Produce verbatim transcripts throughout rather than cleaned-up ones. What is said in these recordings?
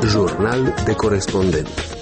Jurnal de corespondent.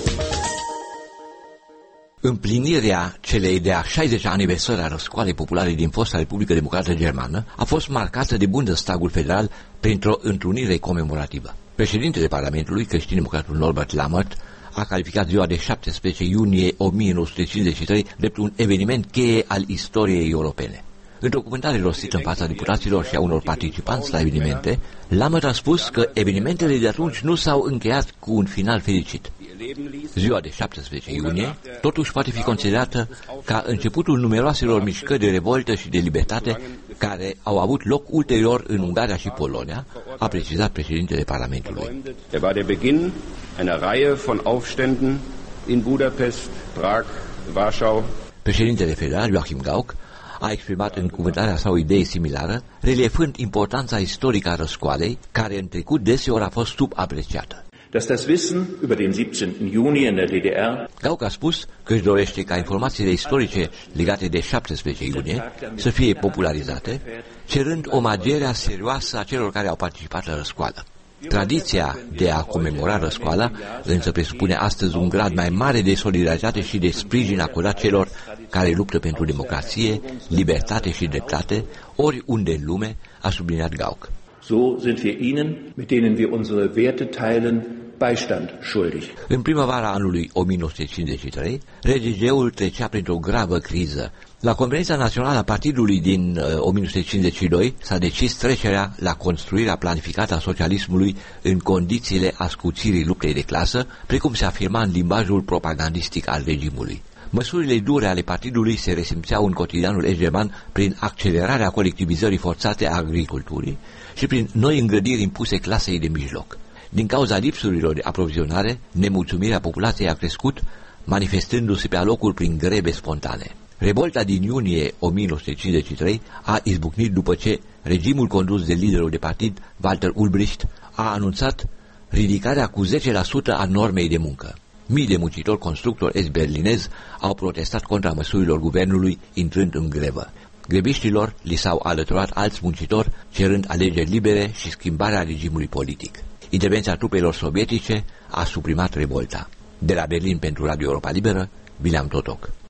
Împlinirea celei de-a șaizecea aniversări a răscoalei populare din fosta Republică Democrată Germană a fost marcată de Bundestagul Federal printr-o întrunire comemorativă. Președintele Parlamentului, creștin-democratul Norbert Lammert, a calificat ziua de șaptesprezece iunie o mie nouă sute cincizeci și trei drept un eveniment cheie al istoriei europene. Într-o cuvântare rostită în fața deputaților și a unor participanți la evenimente, Lammert a spus că evenimentele de atunci nu s-au încheiat cu un final fericit. Ziua de șaptesprezece iunie totuși poate fi considerată ca începutul numeroaselor mișcări de revoltă și de libertate care au avut loc ulterior în Ungaria și Polonia, a precizat președintele Parlamentului. Er war der Beginn einer Reihe von Aufständen in Budapest, Prag, Warschau. Președintele federal Joachim Gauck a exprimat în cuvântarea sa o idee similară, reliefând importanța istorică a răscoalei, care în trecut deseori a fost subapreciată. Dass das Wissen über den siebzehnten Juni in der D D R Gauck a spus că își dorește ca informațiile istorice legate de șaptesprezece iunie să fie popularizate, cerând omagierea serioasă a celor care au participat la răscoală. Tradiția de a comemora răscoala însă presupune astăzi un grad mai mare de solidaritate și de sprijin acordat celor care luptă pentru democrație, libertate și dreptate, oriunde în lume, a subliniat Gauck. So sind wir Ihnen, mit denen wir unsere Werte teilen, Beistand schuldig. În primăvara anului o mie nouă sute cincizeci și trei, R G G-ul trecea printr-o gravă criză. La Conferința Națională a Partidului din uh, o mie nouă sute cincizeci și doi s-a decis trecerea la construirea planificată a socialismului în condițiile ascuțirii luptei de clasă, precum se afirma în limbajul propagandistic al regimului. Măsurile dure ale partidului se resimțeau în cotidianul est german prin accelerarea colectivizării forțate a agriculturii și prin noi îngrădiri impuse clasei de mijloc. Din cauza lipsurilor de aprovizionare, nemulțumirea populației a crescut, manifestându-se pe alocuri prin greve spontane. Revolta din iunie o mie nouă sute cincizeci și trei a izbucnit după ce regimul condus de liderul de partid, Walter Ulbricht, a anunțat ridicarea cu zece la sută a normei de muncă. Mii de muncitori constructori est-berlinezi au protestat contra măsurilor guvernului, intrând în grevă. Greviștilor li s-au alăturat alți muncitori, cerând alegeri libere și schimbarea regimului politic. Intervenția trupelor sovietice a suprimat revolta. De la Berlin pentru Radio Europa Liberă, Bileam Totoc.